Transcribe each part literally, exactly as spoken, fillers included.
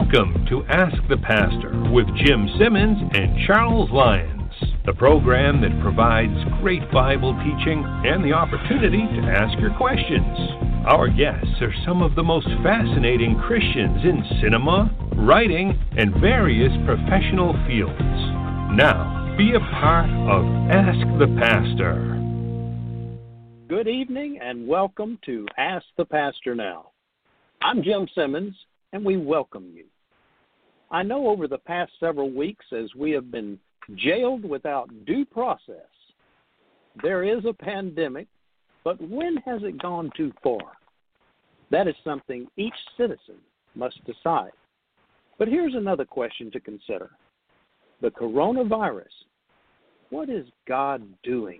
Welcome to Ask the Pastor with Jim Simmons and Charles Lyons, the program that provides great Bible teaching and the opportunity to ask your questions. Our guests are some of the most fascinating Christians in cinema, writing, and various professional fields. Now, be a part of Ask the Pastor. Good evening and welcome to Ask the Pastor Now. I'm Jim Simmons, and we welcome you. I know over the past several weeks, as we have been jailed without due process, there is a pandemic, but when has it gone too far? That is something each citizen must decide. But here's another question to consider. The coronavirus, what is God doing?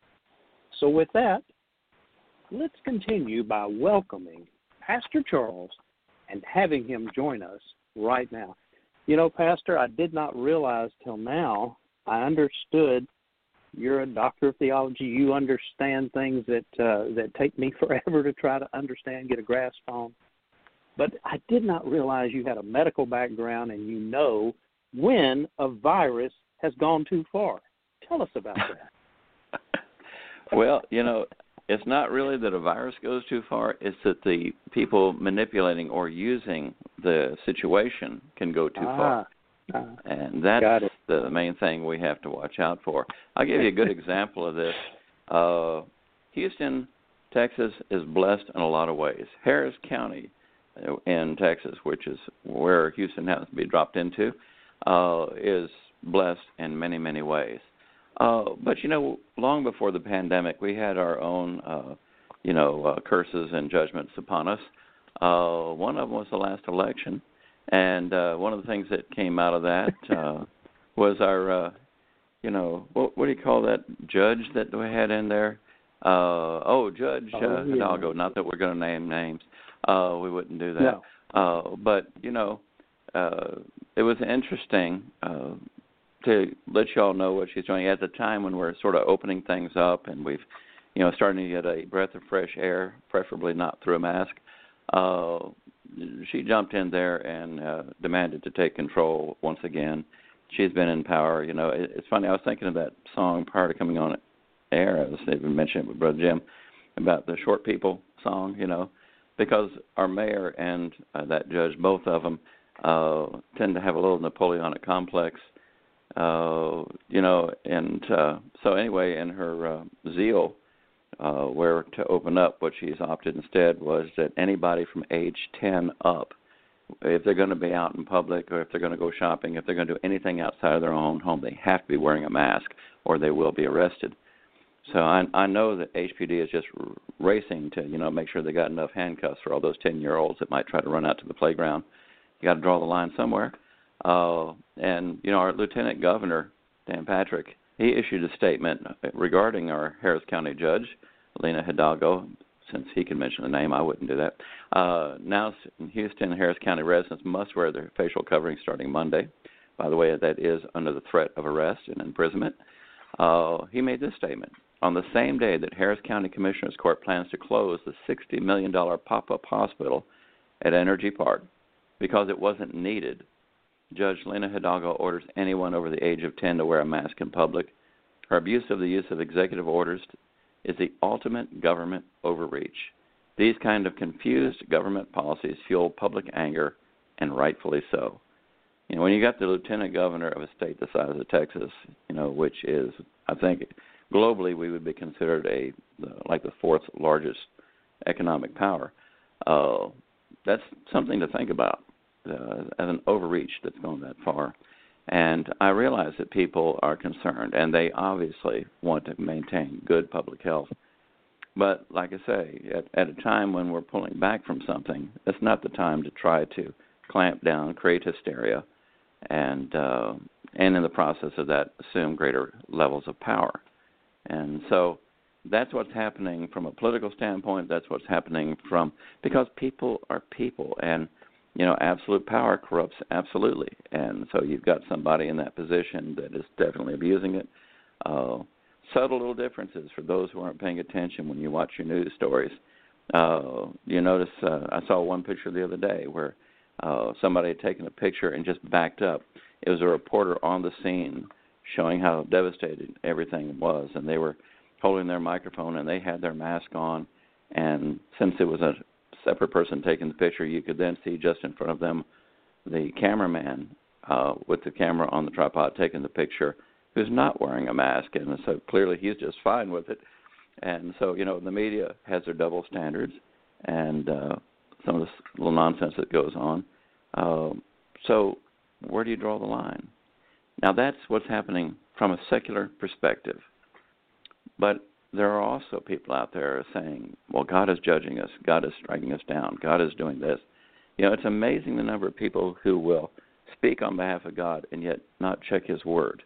So with that, let's continue by welcoming Pastor Charles and having him join us right now. You know, Pastor, I did not realize till now, I understood you're a doctor of theology. You understand things that uh, that take me forever to try to understand, get a grasp on. But I did not realize you had a medical background and you know when a virus has gone too far. Tell us about that. Well, you know, it's not really that a virus goes too far. It's that the people manipulating or using the situation can go too ah, far. Ah, and that's the main thing we have to watch out for. I'll give you a good example of this. Uh, Houston, Texas is blessed in a lot of ways. Harris County in Texas, which is where Houston happens to be dropped into, uh, is blessed in many, many ways. Uh, but, you know, long before the pandemic, we had our own, uh, you know, uh, curses and judgments upon us. Uh, one of them was the last election. And uh, one of the things that came out of that uh, was our, uh, you know, what, what do you call that judge that we had in there? Uh, oh, Judge uh, oh, yeah. Hidalgo. Not that we're going to name names. Uh, we wouldn't do that. No. Uh, but, you know, uh, it was interesting uh, to let you all know what she's doing at the time when we're sort of opening things up and we've, you know, starting to get a breath of fresh air, preferably not through a mask. Uh, she jumped in there and uh, demanded to take control once again. She's been in power. You know, it, it's funny. I was thinking of that song prior to coming on air. I was even mentioning it with Brother Jim about the Short People song, you know, because our mayor and uh, that judge, both of them, uh, tend to have a little Napoleonic complex. Uh, you know, and uh, so anyway, in her uh, zeal, uh, where to open up, what she's opted instead was that anybody from age ten up, if they're going to be out in public or if they're going to go shopping, if they're going to do anything outside of their own home, they have to be wearing a mask or they will be arrested. So I, I know that H P D is just racing to, you know, make sure they got enough handcuffs for all those ten-year-olds that might try to run out to the playground. You got to draw the line somewhere. Uh, and, you know, our Lieutenant Governor, Dan Patrick, he issued a statement regarding our Harris County judge, Lena Hidalgo. Since he can mention the name, I wouldn't do that. Uh, now, in Houston, Harris County residents must wear their facial covering starting Monday. By the way, that is under the threat of arrest and imprisonment. Uh, he made this statement. On the same day that Harris County Commissioner's Court plans to close the sixty million dollars pop-up hospital at Energy Park because it wasn't needed, Judge Lena Hidalgo orders anyone over the age of ten to wear a mask in public. Her abuse of the use of executive orders is the ultimate government overreach. These kind of confused government policies fuel public anger, and rightfully so. You know, when you got the lieutenant governor of a state the size of Texas, you know, which is, I think, globally we would be considered a like the fourth largest economic power. Uh, that's something to think about. Uh, as an overreach that's gone that far. And I realize that people are concerned, and they obviously want to maintain good public health. But like I say, at, at a time when we're pulling back from something, it's not the time to try to clamp down, create hysteria, and, uh, and in the process of that, assume greater levels of power. And so that's what's happening from a political standpoint. That's what's happening from, because people are people, and you know, absolute power corrupts absolutely. And so you've got somebody in that position that is definitely abusing it. Uh, subtle little differences for those who aren't paying attention when you watch your news stories. Uh, you notice, uh, I saw one picture the other day where uh, somebody had taken a picture and just backed up. It was a reporter on the scene showing how devastated everything was, and they were holding their microphone and they had their mask on, and since it was a separate person taking the picture, you could then see just in front of them the cameraman uh, with the camera on the tripod taking the picture, who's not wearing a mask, and so clearly he's just fine with it. And so, you know, the media has their double standards and uh, some of this little nonsense that goes on. Uh, so where do you draw the line? Now, that's what's happening from a secular perspective. But there are also people out there saying, well, God is judging us. God is striking us down. God is doing this. You know, it's amazing the number of people who will speak on behalf of God and yet not check his word.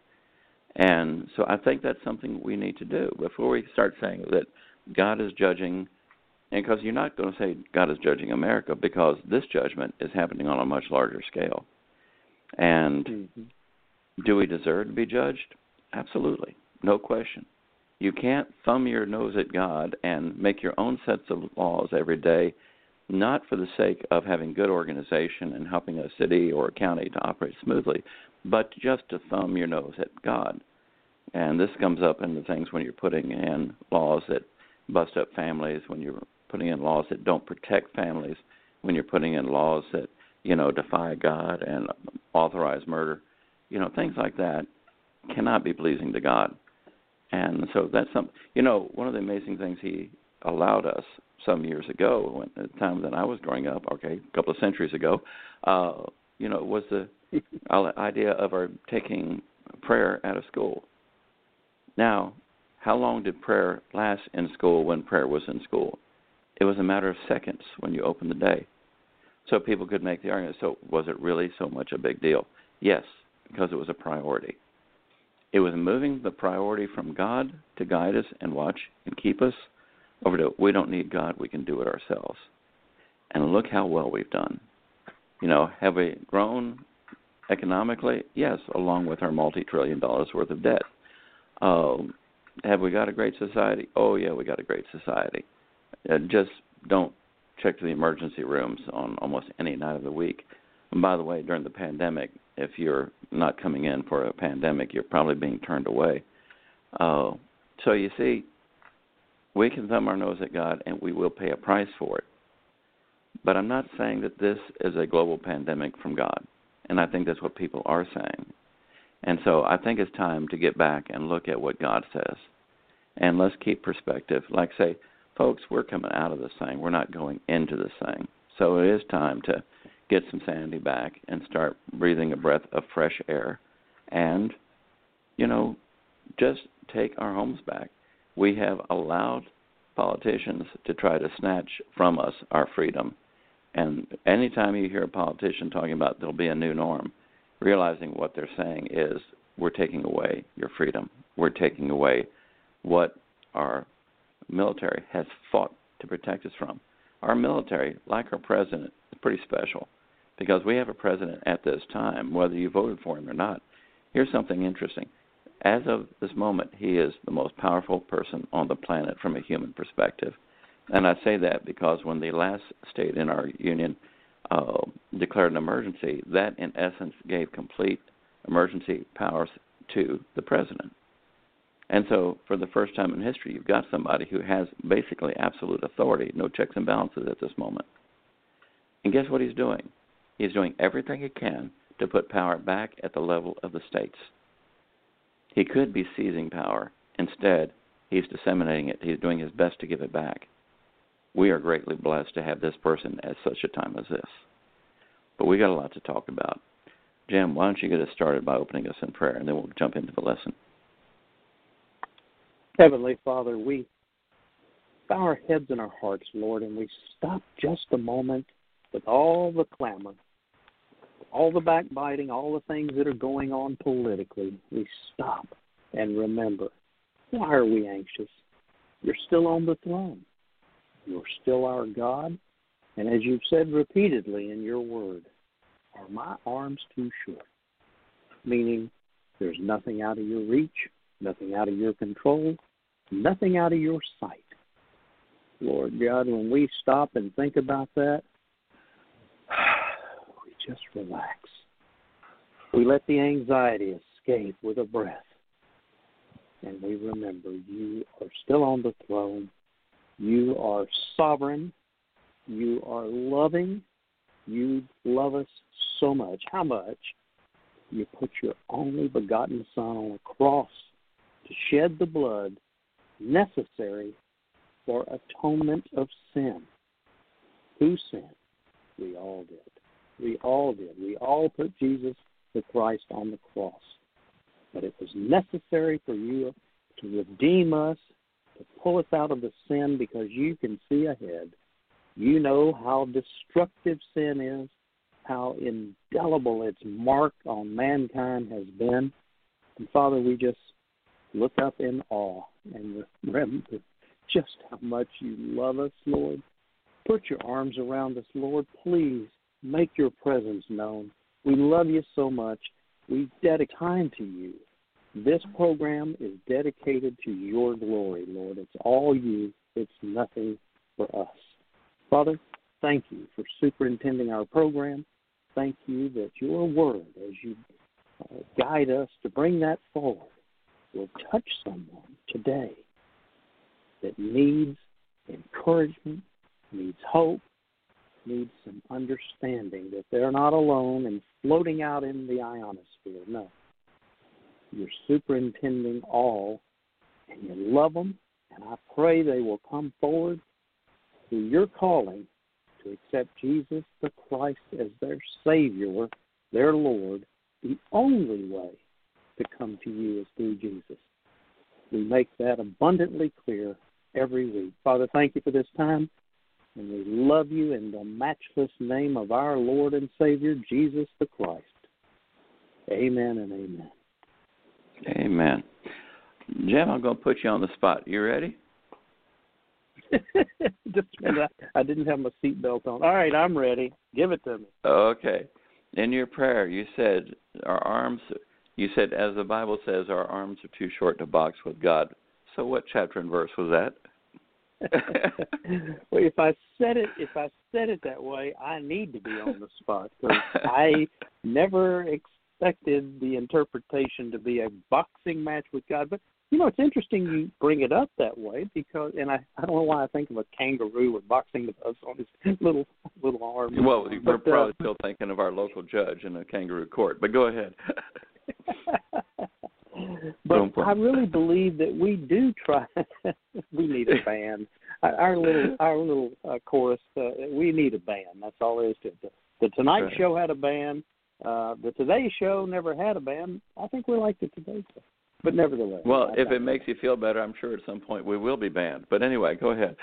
And so I think that's something we need to do before we start saying that God is judging, and because you're not going to say God is judging America, because this judgment is happening on a much larger scale. And mm-hmm. do we deserve to be judged? Absolutely, no question. You can't thumb your nose at God and make your own sets of laws every day, not for the sake of having good organization and helping a city or a county to operate smoothly, but just to thumb your nose at God. And this comes up in the things when you're putting in laws that bust up families, when you're putting in laws that don't protect families, when you're putting in laws that, you know, defy God and authorize murder. You know, things like that cannot be pleasing to God. And so that's some, you know, one of the amazing things he allowed us some years ago, when, at the time that I was growing up, okay, a couple of centuries ago, uh, you know, was the idea of our taking prayer out of school. Now, how long did prayer last in school when prayer was in school? It was a matter of seconds when you opened the day. So people could make the argument, so was it really so much a big deal? Yes, because it was a priority. It was moving the priority from God to guide us and watch and keep us over to we don't need God, we can do it ourselves. And look how well we've done. You know, have we grown economically? Yes, along with our multi-trillion dollars worth of debt. Um, have we got a great society? Oh, yeah, we got a great society. Uh, just don't check the emergency rooms on almost any night of the week. And by the way, during the pandemic, if you're not coming in for a pandemic, you're probably being turned away. Uh, so you see, we can thumb our nose at God, and we will pay a price for it. But I'm not saying that this is a global pandemic from God, and I think that's what people are saying. And so I think it's time to get back and look at what God says, and let's keep perspective. Like say, folks, we're coming out of this thing. We're not going into this thing. So it is time to get some sanity back and start breathing a breath of fresh air and, you know, just take our homes back. We have allowed politicians to try to snatch from us our freedom. And anytime you hear a politician talking about there'll be a new norm, realizing what they're saying is we're taking away your freedom. We're taking away what our military has fought to protect us from. Our military, like our president, is pretty special because we have a president at this time, whether you voted for him or not. Here's something interesting. As of this moment, he is the most powerful person on the planet from a human perspective. And I say that because when the last state in our union uh, declared an emergency, that in essence gave complete emergency powers to the president. And so for the first time in history, you've got somebody who has basically absolute authority, no checks and balances at this moment. And guess what he's doing? He's doing everything he can to put power back at the level of the states. He could be seizing power. Instead, he's disseminating it. He's doing his best to give it back. We are greatly blessed to have this person at such a time as this. But we got a lot to talk about. Jim, why don't you get us started by opening us in prayer, and then we'll jump into the lesson. Heavenly Father, we bow our heads and our hearts, Lord, and we stop just a moment with all the clamor, all the backbiting, all the things that are going on politically. We stop and remember, why are we anxious? You're still on the throne. You're still our God. And as you've said repeatedly in your word, are my arms too short? Meaning there's nothing out of your reach, nothing out of your control, nothing out of your sight. Lord God, when we stop and think about that, we just relax. We let the anxiety escape with a breath. And we remember you are still on the throne. You are sovereign. You are loving. You love us so much. How much? You put your only begotten Son on a cross to shed the blood necessary for atonement of sin. Who sinned? We all did. We all did. We all put Jesus the Christ on the cross. But it was necessary for you to redeem us, to pull us out of the sin, because you can see ahead. You know how destructive sin is, how indelible its mark on mankind has been. And Father, we just look up in awe and remember just how much you love us, Lord. Put your arms around us, Lord. Please make your presence known. We love you so much. We dedicate time to you. This program is dedicated to your glory, Lord. It's all you. It's nothing for us. Father, thank you for superintending our program. Thank you that your word, as you uh, guide us to bring that forward, will touch someone today that needs encouragement, needs hope, needs some understanding that they're not alone and floating out in the ionosphere. No. You're superintending all, and you love them, and I pray they will come forward through your calling to accept Jesus the Christ as their Savior, their Lord. The only way to come to you is through Jesus. We make that abundantly clear every week. Father, thank you for this time, and we love you in the matchless name of our Lord and Savior, Jesus the Christ. Amen and amen. Amen. Jim, I'm going to put you on the spot. You ready? Just a minute. I didn't have my seatbelt on. All right, I'm ready. Give it to me. Okay. In your prayer, you said our arms, you said, as the Bible says, our arms are too short to box with God. So what chapter and verse was that? Well, if I said it, if I said it that way, I need to be on the spot, because I never expected the interpretation to be a boxing match with God. But you know, it's interesting you bring it up that way, because, and I, I don't know why I think of a kangaroo with boxing gloves on his little little arm. Well, we're but, probably uh, still thinking of our local judge in a kangaroo court, but go ahead. But I really believe that we do try. We need a band. Our little, our little uh, chorus. Uh, we need a band. That's all there is to it. The, the Tonight right. Show had a band. Uh, the Today Show never had a band. I think we're like the Today Show, but nevertheless. Well, I, if I, it makes you feel better, I'm sure at some point we will be banned. But anyway, go ahead.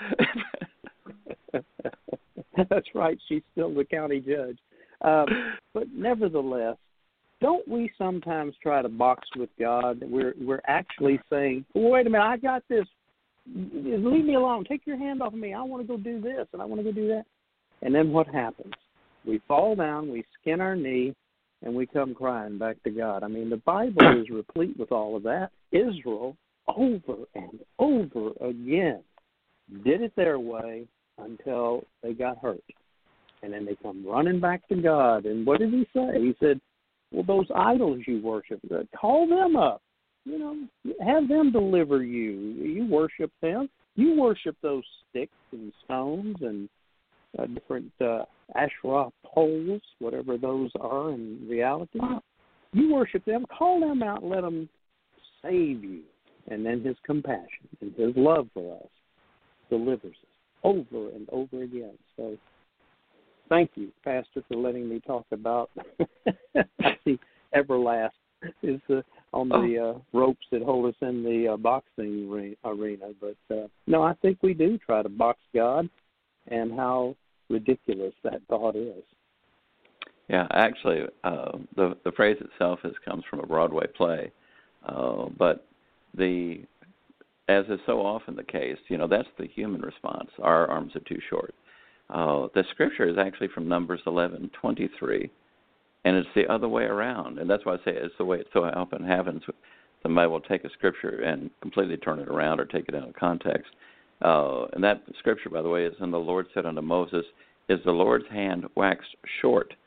That's right. She's still the county judge. Um, but nevertheless, don't we sometimes try to box with God? We're we're actually saying, well, wait a minute, I got this. Leave me alone. Take your hand off of me. I want to go do this, and I want to go do that. And then what happens? We fall down, we skin our knee, and we come crying back to God. I mean, the Bible is replete with all of that. Israel, over and over again, did it their way until they got hurt. And then they come running back to God. And what did he say? He said, well, those idols you worship, call them up. You know, have them deliver you. You worship them. You worship those sticks and stones and uh, different uh, Asherah poles, whatever those are in reality. You worship them. Call them out and let them save you. And then his compassion and his love for us delivers us over and over again. So thank you, Pastor, for letting me talk about I see Everlast is uh, on the uh, ropes that hold us in the uh, boxing arena. But, uh, no, I think we do try to box God, and how ridiculous that thought is. Yeah, actually, uh, the the phrase itself has comes from a Broadway play, uh, but the as is so often the case, you know, that's the human response. Our arms are too short. Uh, the scripture is actually from Numbers eleven twenty-three, and it's the other way around. And that's why I say it's the way it so often happens. Somebody will take a scripture and completely turn it around or take it out of context. Uh, and that scripture, by the way, is, and the Lord said unto Moses, is the Lord's hand waxed short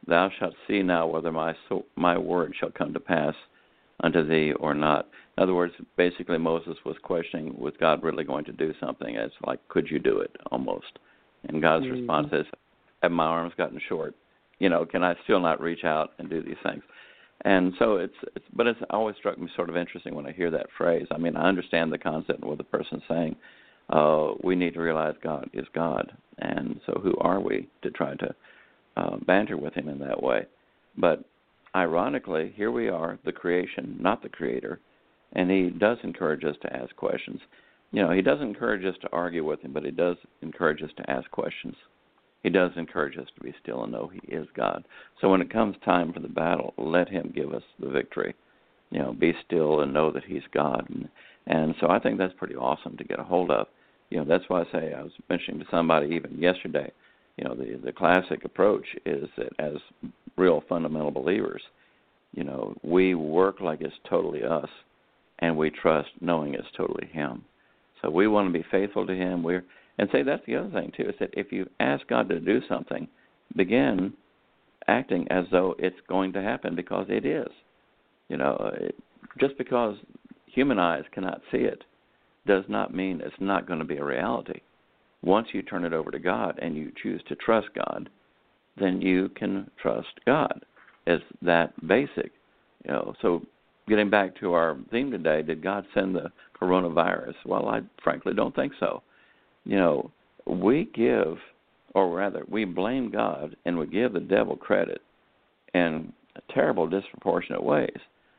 thou shalt see now whether my so, my word shall come to pass unto thee or not. In other words, basically Moses was questioning, was God really going to do something? It's like, could you do it, almost? And God's mm-hmm. response is, have my arms gotten short? You know, can I still not reach out and do these things? And so it's, it's but it's always struck me sort of interesting when I hear that phrase. I mean, I understand the concept of what the person's saying. Uh, we need to realize God is God. And so who are we to try to uh, banter with him in that way? But ironically, here we are, the creation, not the creator, and he does encourage us to ask questions. You know, he doesn't encourage us to argue with him, but he does encourage us to ask questions. He does encourage us to be still and know he is God. So when it comes time for the battle, let him give us the victory. You know, be still and know that he's God. And, and so I think that's pretty awesome to get a hold of. You know, that's why I say, I was mentioning to somebody even yesterday, you know, the, the classic approach is that as real fundamental believers, you know, we work like it's totally us, and we trust knowing it's totally him. So we want to be faithful to him. We're And say that's the other thing, too, is that if you ask God to do something, begin acting as though it's going to happen, because it is. You know, it, just because human eyes cannot see it does not mean it's not going to be a reality. Once you turn it over to God and you choose to trust God, then you can trust God. It's that basic. You know, so getting back to our theme today, did God send the coronavirus? Well, I frankly don't think so. You know, we give, or rather, we blame God and we give the devil credit in terrible, disproportionate ways,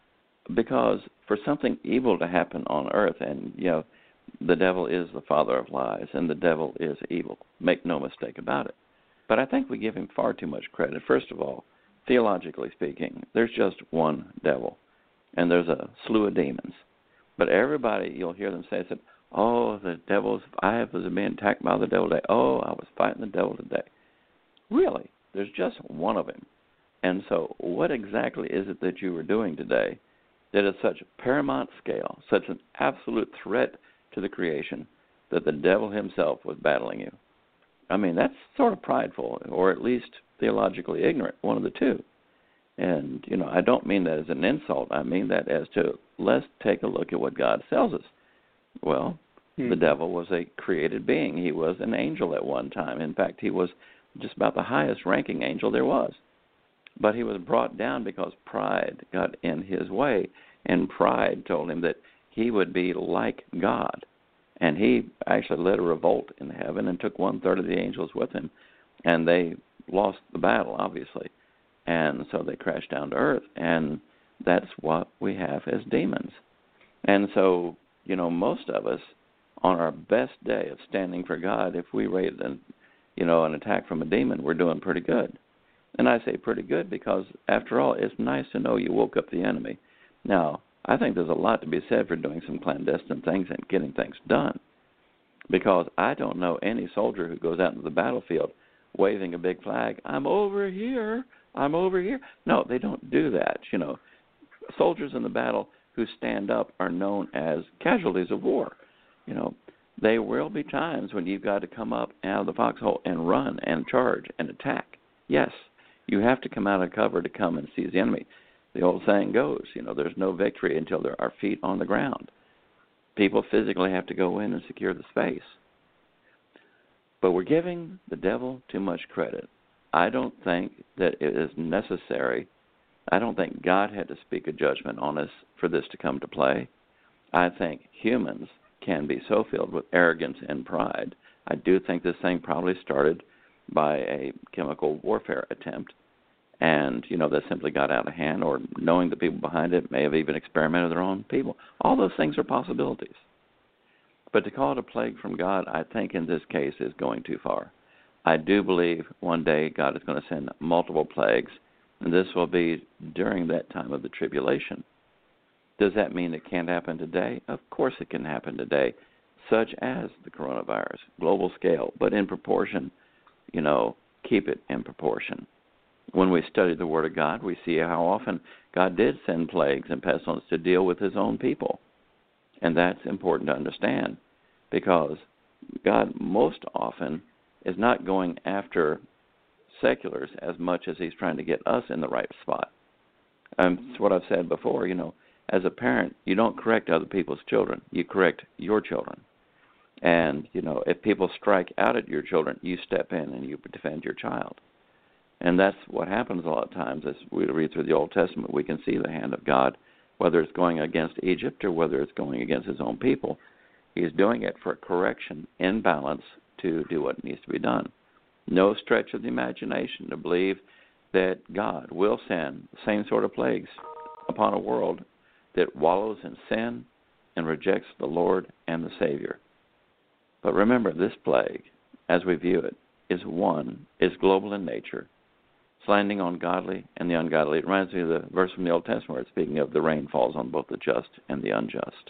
because for something evil to happen on earth, and, you know, the devil is the father of lies, and the devil is evil. Make no mistake about it. But I think we give him far too much credit. First of all, theologically speaking, there's just one devil, and there's a slew of demons. But everybody, you'll hear them say, oh, the devil's, I was being attacked by the devil today. Oh, I was fighting the devil today. Really? There's just one of him. And so what exactly is it that you were doing today that is such a paramount scale, such an absolute threat to the creation, that the devil himself was battling you? I mean, that's sort of prideful, or at least theologically ignorant, one of the two. And, you know, I don't mean that as an insult. I mean that as to, let's take a look at what God tells us. Well, hmm. the devil was a created being. He was an angel at one time. In fact, he was just about the highest ranking angel there was. But he was brought down because pride got in his way, and pride told him that he would be like God. And he actually led a revolt in heaven and took one-third of the angels with him, and they lost the battle, obviously. And so they crashed down to earth, and that's what we have as demons. And so, you know, most of us, on our best day of standing for God, if we raise an, you know, an attack from a demon, we're doing pretty good. And I say pretty good because, after all, it's nice to know you woke up the enemy. Now, I think there's a lot to be said for doing some clandestine things and getting things done, because I don't know any soldier who goes out into the battlefield waving a big flag, I'm over here, I'm over here. No, they don't do that. You know, soldiers in the battle who stand up are known as casualties of war. You know, there will be times when you've got to come up out of the foxhole and run and charge and attack. Yes, you have to come out of cover to come and seize the enemy. The old saying goes, you know, there's no victory until there are feet on the ground. People physically have to go in and secure the space. But we're giving the devil too much credit. I don't think that it is necessary. I don't think God had to speak a judgment on us for this to come to play. I think humans can be so filled with arrogance and pride. I do think this thing probably started by a chemical warfare attempt, and, you know, that simply got out of hand, or knowing the people behind it may have even experimented with their own people. All those things are possibilities. But to call it a plague from God, I think in this case is going too far. I do believe one day God is going to send multiple plagues, and this will be during that time of the tribulation. Does that mean it can't happen today? Of course it can happen today, such as the coronavirus, global scale, but in proportion, you know, keep it in proportion. When we study the Word of God, we see how often God did send plagues and pestilence to deal with his own people. And that's important to understand, because God most often is not going after seculars as much as he's trying to get us in the right spot. Um, it's what I've said before, you know, as a parent, you don't correct other people's children. You correct your children. And, you know, if people strike out at your children, you step in and you defend your child. And that's what happens a lot of times as we read through the Old Testament. We can see the hand of God, whether it's going against Egypt or whether it's going against his own people. He's doing it for correction in balance to do what needs to be done. No stretch of the imagination to believe that God will send the same sort of plagues upon a world that wallows in sin and rejects the Lord and the Savior. But remember, this plague, as we view it, is one, is global in nature. It's landing on godly and the ungodly. It reminds me of the verse from the Old Testament where it's speaking of the rain falls on both the just and the unjust.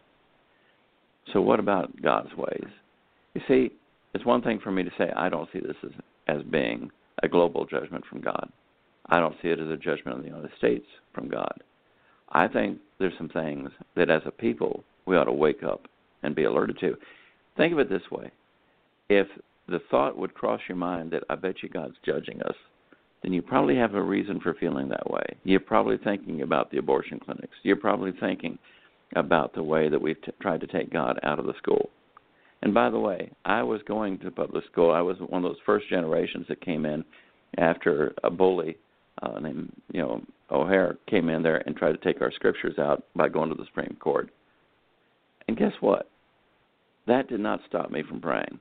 So what about God's ways? You see, it's one thing for me to say I don't see this as, as being a global judgment from God. I don't see it as a judgment on the United States from God. I think there's some things that as a people we ought to wake up and be alerted to. Think of it this way. If the thought would cross your mind that I bet you God's judging us, then you probably have a reason for feeling that way. You're probably thinking about the abortion clinics. You're probably thinking about the way that we've t- tried to take God out of the school. And by the way, I was going to public school. I was one of those first generations that came in after a bully uh, named, you know, O'Hare came in there and tried to take our scriptures out by going to the Supreme Court. And guess what? That did not stop me from praying.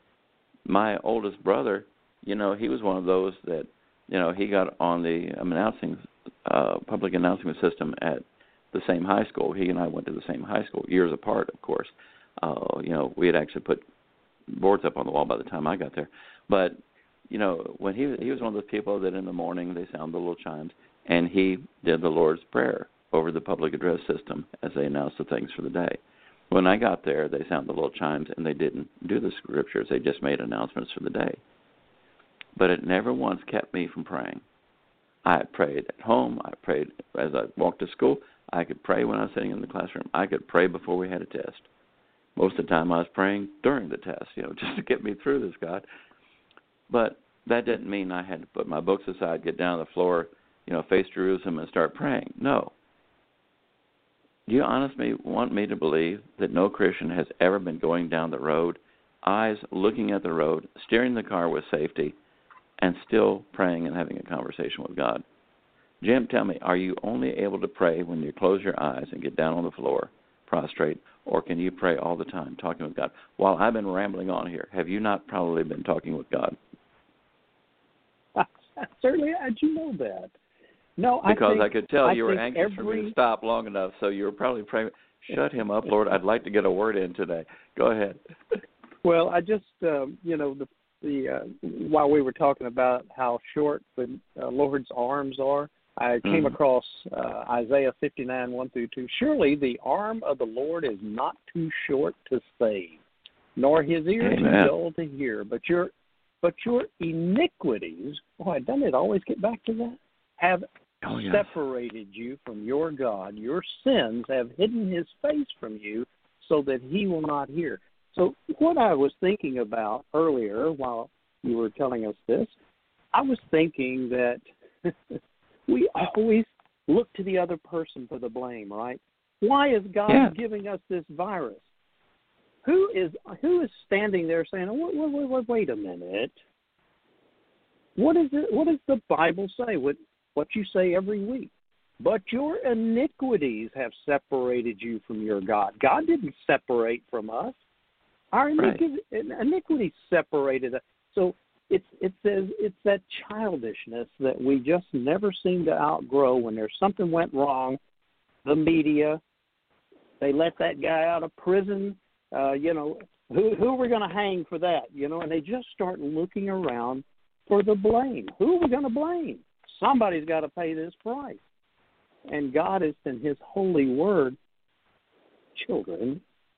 My oldest brother, you know, he was one of those that, you know, he got on the um, announcing, uh, public announcement system at the same high school. He and I went to the same high school, years apart, of course. Uh, you know, we had actually put boards up on the wall by the time I got there. But, you know, when he he was one of those people that in the morning they sound the little chimes, and he did the Lord's Prayer over the public address system as they announced the things for the day. When I got there, they sounded the little chimes, and they didn't do the scriptures. They just made announcements for the day. But it never once kept me from praying. I prayed at home. I prayed as I walked to school. I could pray when I was sitting in the classroom. I could pray before we had a test. Most of the time I was praying during the test, you know, just to get me through this, God. But that didn't mean I had to put my books aside, get down on the floor, you know, face Jerusalem and start praying. No. Do you honestly want me to believe that no Christian has ever been going down the road, eyes looking at the road, steering the car with safety, and still praying and having a conversation with God? Jim, tell me, are you only able to pray when you close your eyes and get down on the floor, prostrate, or can you pray all the time, talking with God? While I've been rambling on here, have you not probably been talking with God? Certainly, how'd you know that? No, because I, think, I could tell I you were anxious every... for me to stop long enough, so you were probably praying, shut him up, Lord. I'd like to get a word in today. Go ahead. Well, I just, um, you know, the the uh, while we were talking about how short the uh, Lord's arms are, I came mm-hmm. across uh, Isaiah fifty-nine, one through two. Surely the arm of the Lord is not too short to save, nor his ear too dull to hear. But your, but your iniquities, boy, doesn't it always get back to that? Have oh, yes. separated you from your God. Your sins have hidden his face from you so that he will not hear. So what I was thinking about earlier while you were telling us this, I was thinking that we always look to the other person for the blame, right? Why is God yeah. giving us this virus? Who is who is standing there saying, wait, wait, wait, wait a minute. What is it? What does the Bible say? What what you say every week? But your iniquities have separated you from your God. God didn't separate from us. Our iniquity, right. iniquity separated us. So it's it says it's that childishness that we just never seem to outgrow. When there's something went wrong, the media, they let that guy out of prison. Uh, you know, who who are we going to hang for that? You know, and they just start looking around for the blame. Who are we going to blame? Somebody's got to pay this price. And God is in his holy word, children,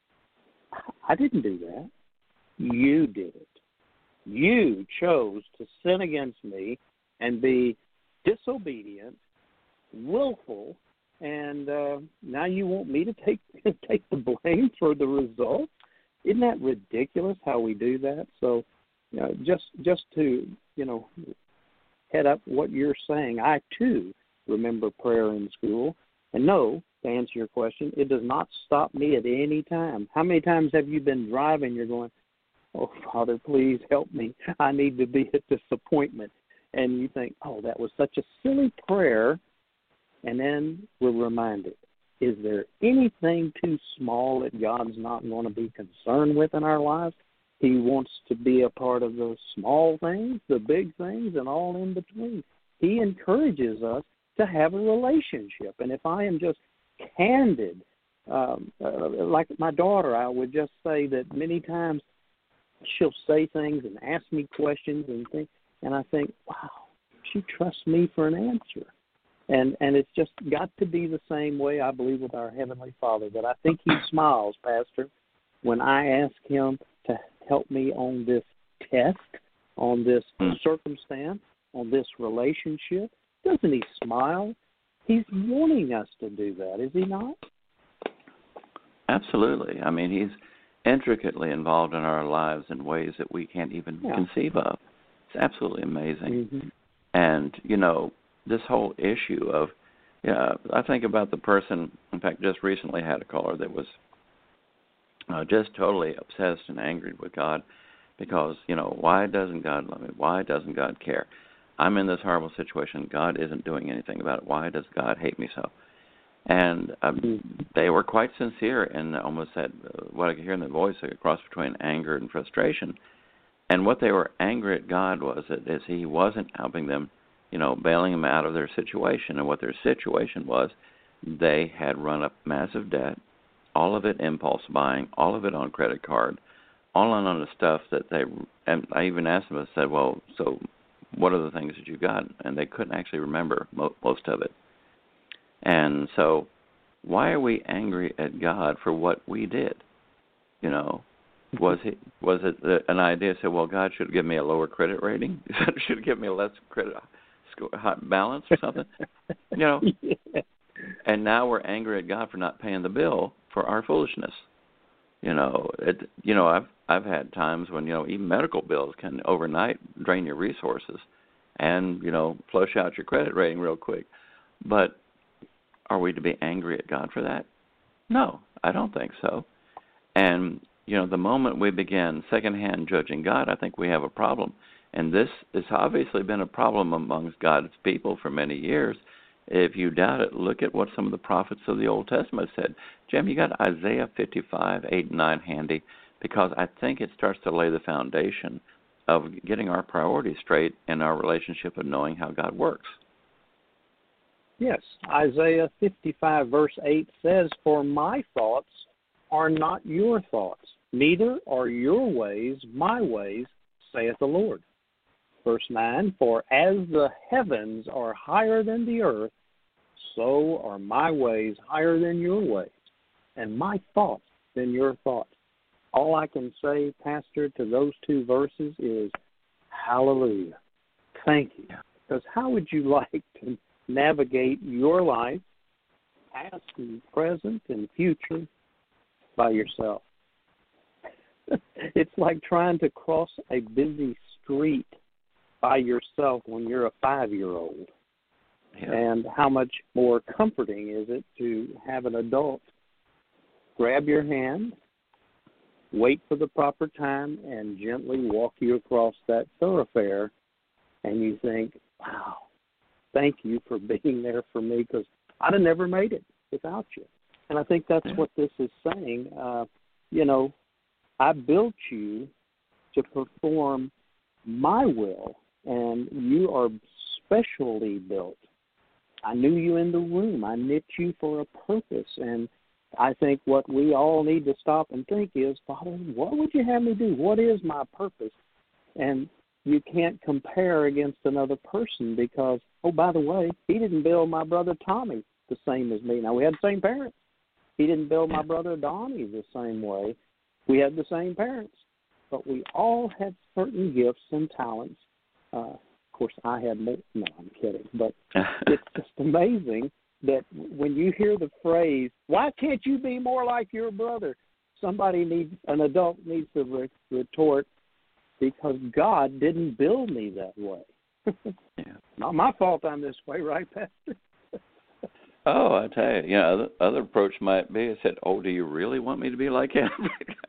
I didn't do that. You did it. You chose to sin against me and be disobedient, willful, and uh, now you want me to take take the blame for the result? Isn't that ridiculous how we do that? So, you know, just just to you know head up what you're saying. I, too, remember prayer in school. And no, to answer your question, it does not stop me at any time. How many times have you been driving, you're going, oh, Father, please help me. I need to be at this appointment. And you think, oh, that was such a silly prayer. And then we're reminded, is there anything too small that God's not going to be concerned with in our lives? He wants to be a part of the small things, the big things, and all in between. He encourages us to have a relationship. And if I am just candid, um, uh, like my daughter, I would just say that many times she'll say things and ask me questions and things, and I think, wow, she trusts me for an answer. And and it's just got to be the same way, I believe, with our Heavenly Father, that I think He smiles, Pastor, when I ask Him to help me on this test, on this circumstance, on this relationship. Doesn't He smile? He's wanting us to do that, is He not? Absolutely. I mean, He's intricately involved in our lives in ways that we can't even yeah. conceive of. It's absolutely amazing. Mm-hmm. And, you know, this whole issue of, yeah, I think about the person, in fact, just recently had a caller that was uh, just totally obsessed and angry with God because, you know, why doesn't God love me? Why doesn't God care? I'm in this horrible situation. God isn't doing anything about it. Why does God hate me so? And um, they were quite sincere and almost said, uh, what I could hear in their voice, a cross between anger and frustration. And what they were angry at God was that is He wasn't helping them, you know, bailing them out of their situation. And what their situation was, they had run up massive debt, all of it impulse buying, all of it on credit card, all on the stuff that they, and I even asked them, I said, well, so what are the things that you got? And they couldn't actually remember mo- most of it. And so why are we angry at God for what we did? You know, was he was it an idea to say, well, God should give me a lower credit rating? Should give me a less credit balance or something? You know, yeah. And now we're angry at God for not paying the bill for our foolishness. You know, it. You know, I've I've had times when, you know, even medical bills can overnight drain your resources, and, you know, flush out your credit rating real quick. But are we to be angry at God for that? No, I don't think so. And, you know, the moment we begin secondhand judging God, I think we have a problem. And this has obviously been a problem amongst God's people for many years. If you doubt it, look at what some of the prophets of the Old Testament said. Jim, you got Isaiah fifty-five, eight and nine handy, because I think it starts to lay the foundation of getting our priorities straight in our relationship of knowing how God works. Yes, Isaiah fifty-five, verse eight says, for my thoughts are not your thoughts, neither are your ways my ways, saith the Lord. Verse nine, for as the heavens are higher than the earth, so are my ways higher than your ways, and my thoughts than your thoughts. All I can say, Pastor, to those two verses is, hallelujah. Thank you. Because how would you like to navigate your life, past and present and future, by yourself? It's like trying to cross a busy street by yourself when you're a five-year-old. Yeah. And how much more comforting is it to have an adult grab your hand, wait for the proper time, and gently walk you across that thoroughfare, and you think, wow, thank you for being there for me, because I'd have never made it without you. And I think that's yeah. what this is saying. Uh, you know, I built you to perform my will, and you are specially built. I knew you in the womb. I knit you for a purpose. And I think what we all need to stop and think is, Father, what would you have me do? What is my purpose? And you can't compare against another person because, oh, by the way, he didn't build my brother Tommy the same as me. Now, we had the same parents. He didn't build my brother Donnie the same way. We had the same parents. But we all had certain gifts and talents. Uh, of course, I had more. No, I'm kidding. But it's just amazing that when you hear the phrase, why can't you be more like your brother? Somebody needs, an adult needs to re- retort, because God didn't build me that way. Yeah. Not my fault I'm this way, right, Pastor? Oh, I tell you, you know, other, other approach might be, I said, oh, do you really want me to be like him?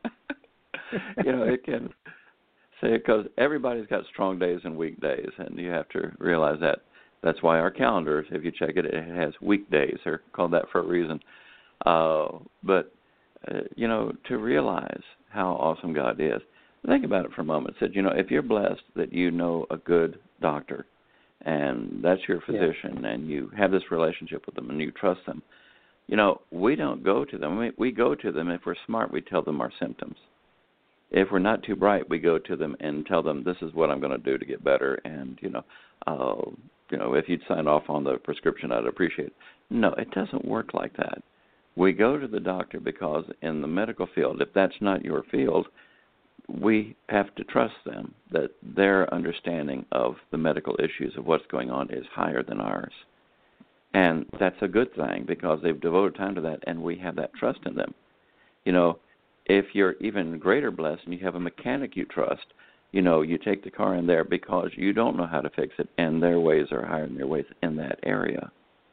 You know, it can say, because everybody's got strong days and weak days, and you have to realize that. That's why our calendars, if you check it, it has weekdays. They're called that for a reason. Uh, but, uh, you know, to realize how awesome God is, think about it for a moment. Said, you know, if you're blessed that you know a good doctor, and that's your physician, yeah. and you have this relationship with them, and you trust them, you know, we don't go to them. We, we go to them. If we're smart, we tell them our symptoms. If we're not too bright, we go to them and tell them, this is what I'm going to do to get better, and, you know, uh, you know, if you'd sign off on the prescription, I'd appreciate it. No, it doesn't work like that. We go to the doctor because in the medical field, if that's not your field, we have to trust them that their understanding of the medical issues of what's going on is higher than ours. And that's a good thing because they've devoted time to that, and we have that trust in them. You know, if you're even greater blessed and you have a mechanic you trust, you know, you take the car in there because you don't know how to fix it, and their ways are higher than your ways in that area.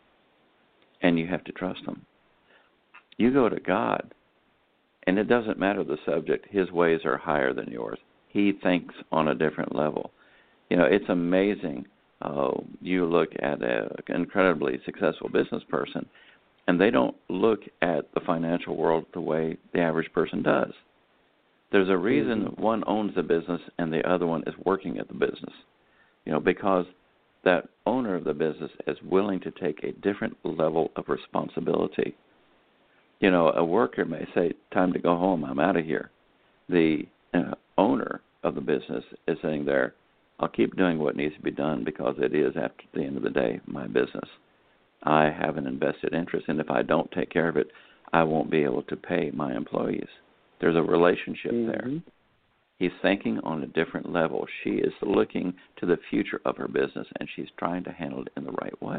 And you have to trust them. You go to God, and it doesn't matter the subject. His ways are higher than yours. He thinks on a different level. You know, it's amazing. Uh, you look at an incredibly successful business person, and they don't look at the financial world the way the average person does. There's a reason mm-hmm. one owns the business and the other one is working at the business. You know, because that owner of the business is willing to take a different level of responsibility. You know, a worker may say, time to go home, I'm out of here. The uh, owner of the business is sitting there, I'll keep doing what needs to be done because it is, after the end of the day, my business. I have an invested interest, and if I don't take care of it, I won't be able to pay my employees. There's a relationship mm-hmm. there. He's thinking on a different level. She is looking to the future of her business, and she's trying to handle it in the right way.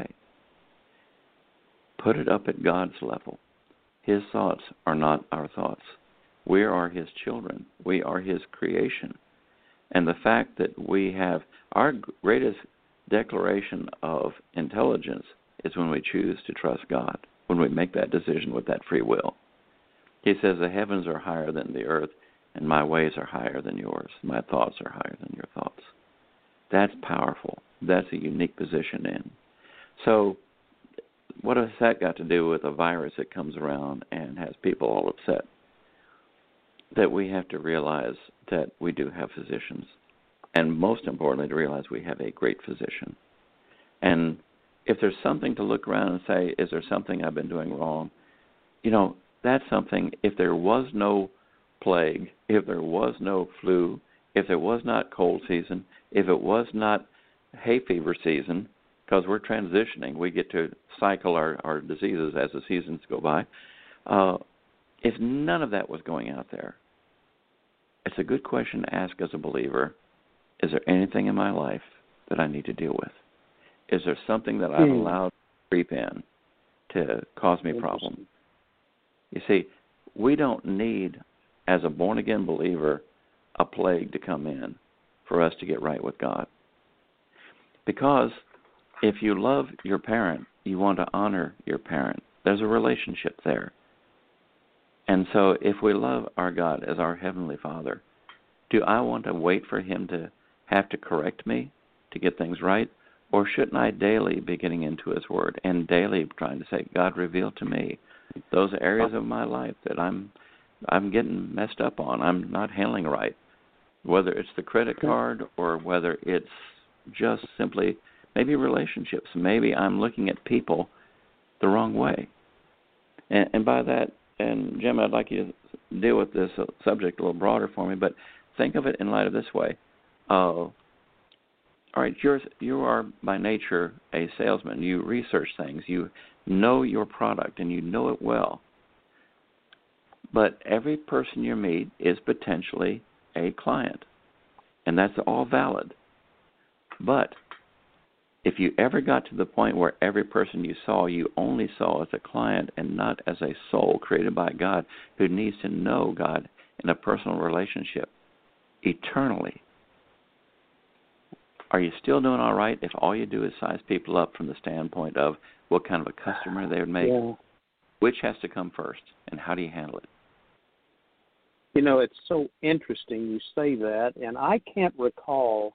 Put it up at God's level. His thoughts are not our thoughts. We are His children. We are His creation. And the fact that we have our greatest declaration of intelligence is when we choose to trust God, when we make that decision with that free will. He says, the heavens are higher than the earth, and my ways are higher than yours. My thoughts are higher than your thoughts. That's powerful. That's a unique position in. So what has that got to do with a virus that comes around and has people all upset? That we have to realize that we do have physicians, and most importantly, to realize we have a great physician. And if there's something to look around and say, is there something I've been doing wrong? You know, that's something, if there was no plague, if there was no flu, if there was not cold season, if it was not hay fever season, because we're transitioning, we get to cycle our, our diseases as the seasons go by. Uh, if none of that was going out there, it's a good question to ask as a believer, is there anything in my life that I need to deal with? Is there something that I've allowed to creep in to cause me problems? You see, we don't need, as a born-again believer, a plague to come in for us to get right with God. Because if you love your parent, you want to honor your parent. There's a relationship there. And so if we love our God as our Heavenly Father, do I want to wait for Him to have to correct me to get things right? Or shouldn't I daily be getting into His Word and daily trying to say, God, reveal to me those areas of my life that I'm I'm getting messed up on, I'm not handling right, whether it's the credit card or whether it's just simply maybe relationships. Maybe I'm looking at people the wrong way. And, and by that, and Jim, I'd like you to deal with this subject a little broader for me, but think of it in light of this way. Uh, all right, you're, you are by nature a salesman. You research things. You know your product, and you know it well. But every person you meet is potentially a client, and that's all valid. But if you ever got to the point where every person you saw, you only saw as a client and not as a soul created by God who needs to know God in a personal relationship eternally, are you still doing all right if all you do is size people up from the standpoint of what kind of a customer they would make? Yeah. Which has to come first, and how do you handle it? You know, it's so interesting you say that, and I can't recall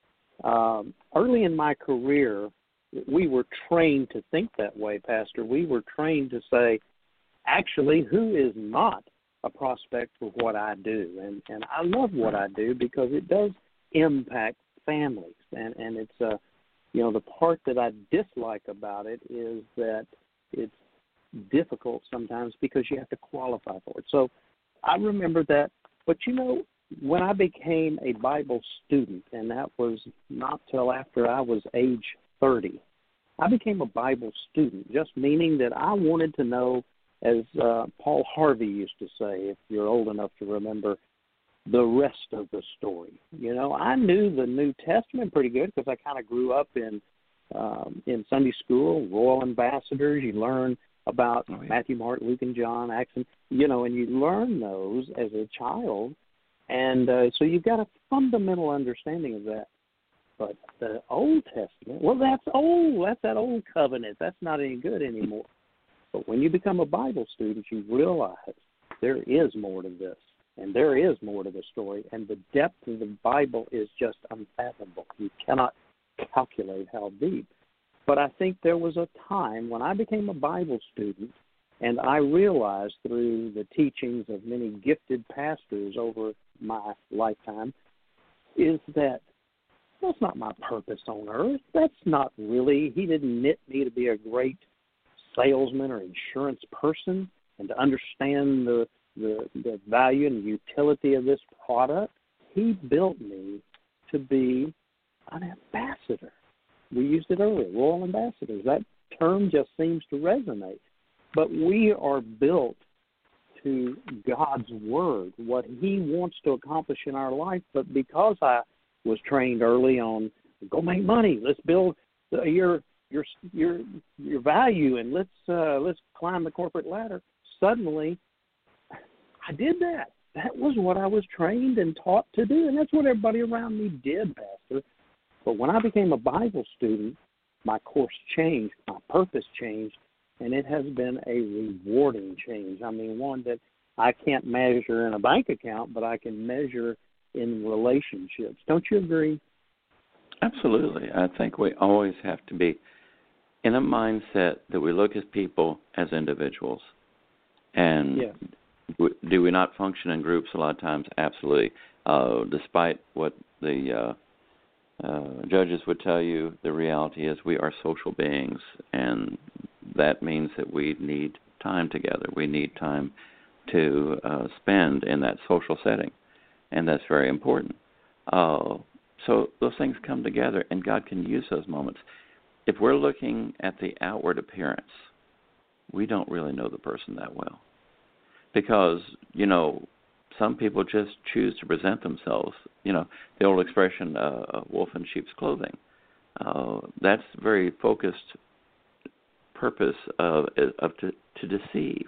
um, early in my career, we were trained to think that way, Pastor. We were trained to say, actually, who is not a prospect for what I do? And, and I love what I do because it does impact families. And, and it's, uh, you know, the part that I dislike about it is that it's difficult sometimes because you have to qualify for it. So I remember that. But, you know, when I became a Bible student, and that was not till after I was age thirty, I became a Bible student, just meaning that I wanted to know, as uh, Paul Harvey used to say, if you're old enough to remember, the rest of the story. You know, I knew the New Testament pretty good because I kind of grew up in um, in Sunday school, Royal Ambassadors. You learn about oh, yeah. Matthew, Mark, Luke, and John, Acts, and, you know, and you learn those as a child. And uh, so you've got a fundamental understanding of that. But the Old Testament, well, that's old. That's that old covenant. That's not any good anymore. But when you become a Bible student, you realize there is more to this, and there is more to the story, and the depth of the Bible is just unfathomable. You cannot calculate how deep. But I think there was a time when I became a Bible student, and I realized through the teachings of many gifted pastors over my lifetime, is that that's not my purpose on earth. That's not really, he didn't knit me to be a great salesman or insurance person and to understand the, the, the value and the utility of this product. He built me to be an ambassador. We used it earlier, Royal Ambassadors. That term just seems to resonate. But we are built to God's Word, what He wants to accomplish in our life. But because I was trained early on, go make money, let's build uh, your your your your value, and let's uh, let's climb the corporate ladder. Suddenly, I did that. That was what I was trained and taught to do, and that's what everybody around me did, Pastor. But when I became a Bible student, my course changed, my purpose changed, and it has been a rewarding change. I mean, one that I can't measure in a bank account, but I can measure in relationships. Don't you agree? Absolutely. I think we always have to be in a mindset that we look at people as individuals. And yes. do we not function in groups a lot of times? Absolutely. Uh, despite what the uh, uh, judges would tell you, the reality is we are social beings, and that means that we need time together. We need time to uh, spend in that social setting, and that's very important. Uh, so those things come together, and God can use those moments. If we're looking at the outward appearance, we don't really know the person that well. Because, you know, some people just choose to present themselves. You know, the old expression, uh, wolf in sheep's clothing. Uh, that's very focused purpose of, of to, to deceive.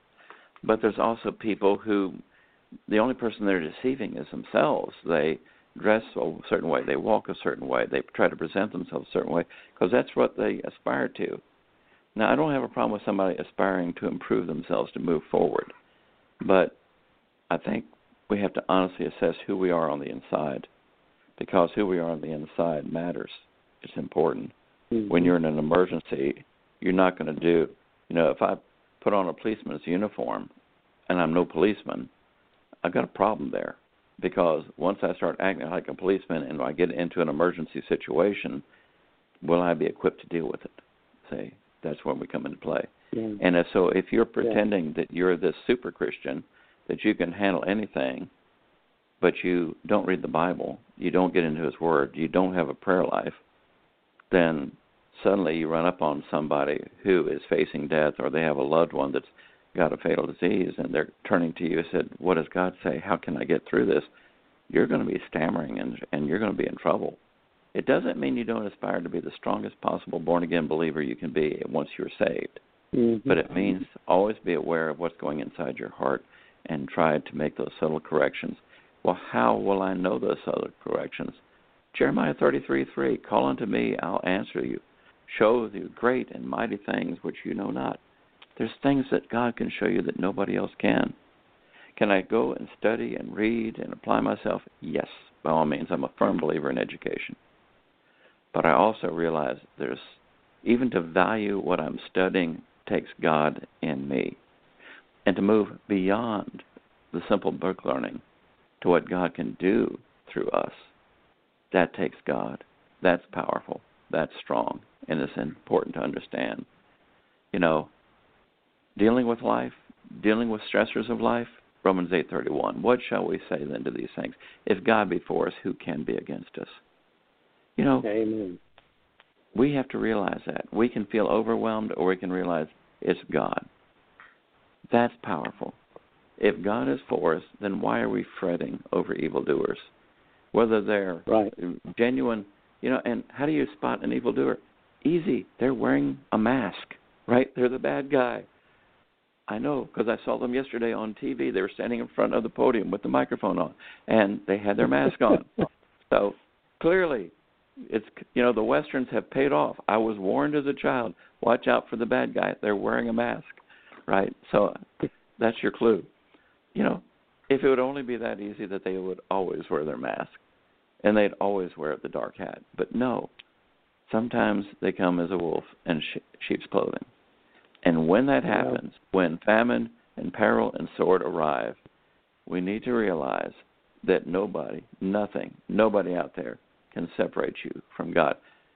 But there's also people who, the only person they're deceiving is themselves. They dress a certain way, they walk a certain way, they try to present themselves a certain way, because that's what they aspire to. Now, I don't have a problem with somebody aspiring to improve themselves, to move forward. But I think we have to honestly assess who we are on the inside, because who we are on the inside matters. It's important. Mm-hmm. When you're in an emergency, you're not going to do, you know, if I put on a policeman's uniform and I'm no policeman, I've got a problem there. Because once I start acting like a policeman and I get into an emergency situation, will I be equipped to deal with it? See, that's when we come into play. Yeah. And if, so if you're pretending yeah. that you're this super Christian, that you can handle anything, but you don't read the Bible, you don't get into His Word, you don't have a prayer life, then suddenly you run up on somebody who is facing death, or they have a loved one that's got a fatal disease, and they're turning to you and said, what does God say? How can I get through this? You're going to be stammering, and, and you're going to be in trouble. It doesn't mean you don't aspire to be the strongest possible born-again believer you can be once you're saved. Mm-hmm. But it means always be aware of what's going inside your heart and try to make those subtle corrections. Well, how will I know those subtle corrections? Jeremiah thirty-three three, call unto me, I'll answer you. Show you great and mighty things which you know not. There's things that God can show you that nobody else can. Can I go and study and read and apply myself? Yes, by all means. I'm a firm believer in education. But I also realize there's, even to value what I'm studying takes God in me. And to move beyond the simple book learning to what God can do through us, that takes God. That's powerful. That's strong. And it's important to understand. You know, dealing with life, dealing with stressors of life, Romans eight thirty-one, what shall we say then to these things? If God be for us, who can be against us? You know, Amen. We have to realize that. We can feel overwhelmed, or we can realize it's God. That's powerful. If God is for us, then why are we fretting over evildoers? Whether they're right. genuine, you know, and how do you spot an evildoer? Easy. They're wearing a mask, right? They're the bad guy. I know, because I saw them yesterday on T V. They were standing in front of the podium with the microphone on, and they had their mask on. So clearly, it's, you know, the Westerns have paid off. I was warned as a child, watch out for the bad guy. They're wearing a mask, right? So that's your clue. You know, if it would only be that easy that they would always wear their mask, and they'd always wear the dark hat. But no, sometimes they come as a wolf in sheep's clothing. And when that happens, when famine and peril and sword arrive, we need to realize that nobody, nothing, nobody out there can separate you from God.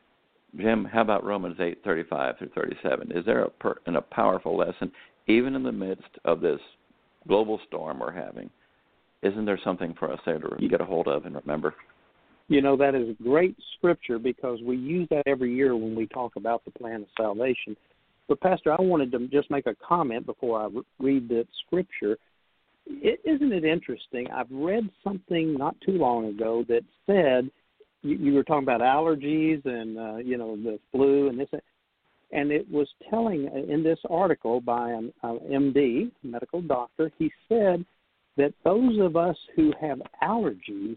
Jim, how about Romans eight thirty-five through thirty-seven? Is there a, per, and a powerful lesson, even in the midst of this global storm we're having? Isn't there something for us there to get a hold of and remember? You know, that is a great scripture because we use that every year when we talk about the plan of salvation. But, Pastor, I wanted to just make a comment before I re- read that scripture. It, isn't it interesting? I've read something not too long ago that said, you, you were talking about allergies and, uh, you know, the flu and this, and it was telling in this article by an M D, medical doctor, he said that those of us who have allergies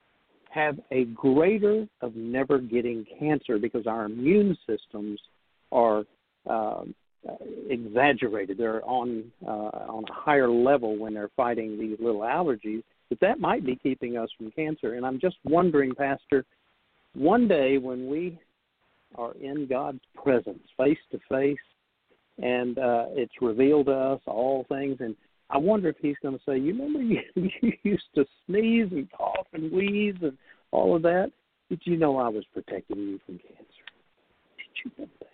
have a greater of never getting cancer because our immune systems are Uh, exaggerated. They're on uh, on a higher level when they're fighting these little allergies, but that might be keeping us from cancer. And I'm just wondering, Pastor, one day when we are in God's presence, face to face, and uh, it's revealed to us all things, and I wonder if he's going to say, you remember you, you used to sneeze and cough and wheeze and all of that? Did you know I was protecting you from cancer? Did you know that?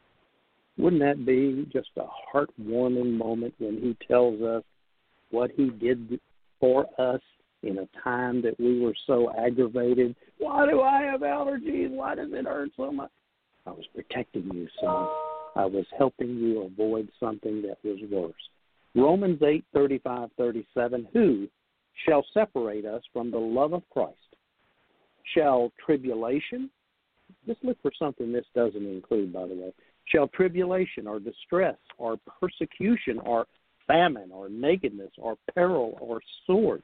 Wouldn't that be just a heartwarming moment when he tells us what he did for us in a time that we were so aggravated? Why do I have allergies? Why does it hurt so much? I was protecting you, son. I was helping you avoid something that was worse. Romans eight thirty-five thirty-seven, who shall separate us from the love of Christ? Shall tribulation? Just look for something this doesn't include, by the way. Shall tribulation or distress or persecution or famine or nakedness or peril or sword,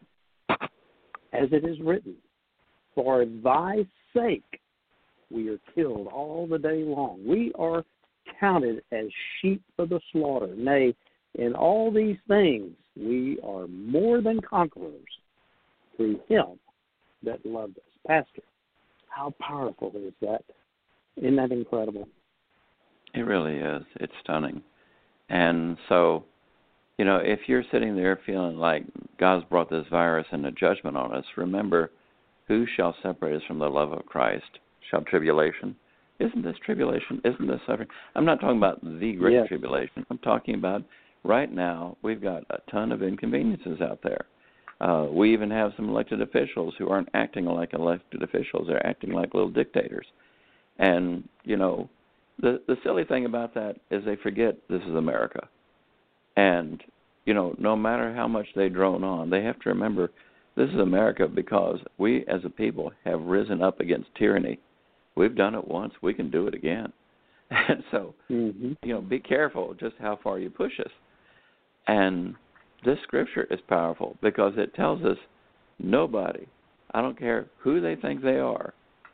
as it is written, for thy sake we are killed all the day long. We are counted as sheep for the slaughter. Nay, in all these things we are more than conquerors through him that loved us. Pastor, how powerful is that? Isn't that incredible? It really is. It's stunning. And so, you know, if you're sitting there feeling like God's brought this virus and a judgment on us, remember, who shall separate us from the love of Christ? Shall tribulation? Isn't this tribulation? Isn't this suffering? I'm not talking about the great yes. tribulation. I'm talking about right now we've got a ton of inconveniences out there. Uh, we even have some elected officials who aren't acting like elected officials. They're acting like little dictators. And, you know, The the silly thing about that is they forget this is America. And, you know, no matter how much they drone on, they have to remember this is America because we as a people have risen up against tyranny. We've done it once. We can do it again. And so, mm-hmm. you know, be careful just how far you push us. And this scripture is powerful because it tells us nobody, I don't care who they think they are,